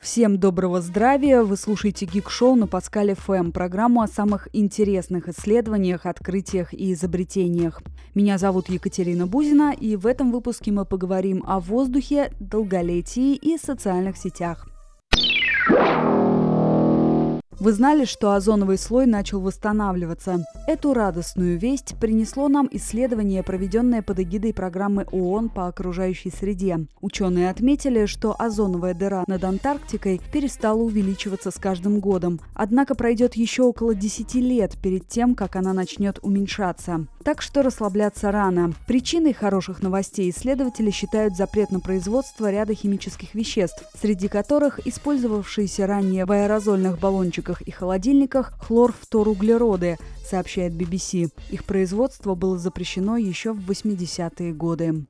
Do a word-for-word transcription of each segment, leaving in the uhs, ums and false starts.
Всем доброго здравия! Вы слушаете Geek Show на Паскаль эф эм, программу о самых интересных исследованиях, открытиях и изобретениях. Меня зовут Екатерина Бузина, и в этом выпуске мы поговорим о воздухе, долголетии и социальных сетях. Вы знали, что озоновый слой начал восстанавливаться? Эту радостную весть принесло нам исследование, проведенное под эгидой программы ООН по окружающей среде. Ученые отметили, что озоновая дыра над Антарктикой перестала увеличиваться с каждым годом. Однако пройдет еще около десяти лет перед тем, как она начнет уменьшаться. Так что расслабляться рано. Причиной хороших новостей исследователи считают запрет на производство ряда химических веществ, среди которых использовавшиеся ранее в аэрозольных баллончиках и холодильниках хлорфторуглероды, сообщает би би си. Их производство было запрещено еще в восьмидесятые годы.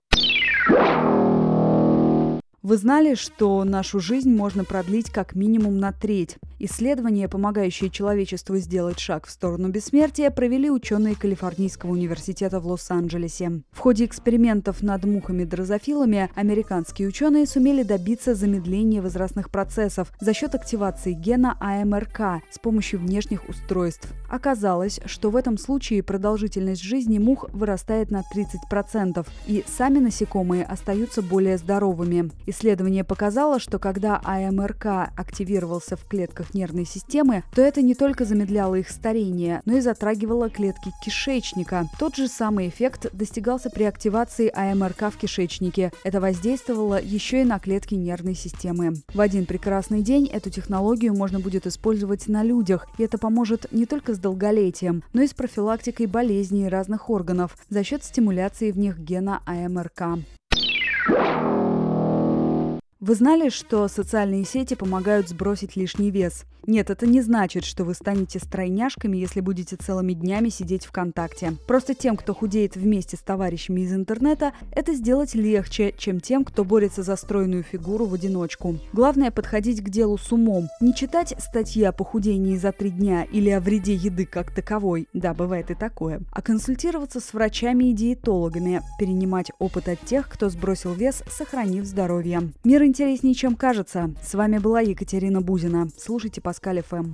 Вы знали, что нашу жизнь можно продлить как минимум на треть? Исследования, помогающие человечеству сделать шаг в сторону бессмертия, провели ученые Калифорнийского университета в Лос-Анджелесе. В ходе экспериментов над мухами-дрозофилами американские ученые сумели добиться замедления возрастных процессов за счет активации гена а эм эр ка с помощью внешних устройств. Оказалось, что в этом случае продолжительность жизни мух вырастает на тридцать процентов, и сами насекомые остаются более здоровыми. Исследование показало, что когда а эм эр ка активировался в клетках нервной системы, то это не только замедляло их старение, но и затрагивало клетки кишечника. Тот же самый эффект достигался при активации а эм эр ка в кишечнике. Это воздействовало еще и на клетки нервной системы. В один прекрасный день эту технологию можно будет использовать на людях, и это поможет не только с долголетием, но и с профилактикой болезней разных органов за счет стимуляции в них гена а эм эр ка. Вы знали, что социальные сети помогают сбросить лишний вес? Нет, это не значит, что вы станете стройняшками, если будете целыми днями сидеть ВКонтакте. Просто тем, кто худеет вместе с товарищами из интернета, это сделать легче, чем тем, кто борется за стройную фигуру в одиночку. Главное – подходить к делу с умом. Не читать статьи о похудении за три дня или о вреде еды как таковой, да, бывает и такое, а консультироваться с врачами и диетологами, перенимать опыт от тех, кто сбросил вес, сохранив здоровье. Мир интереснее, чем кажется. С вами была Екатерина Бузина. Слушайте Паскаль эф эм.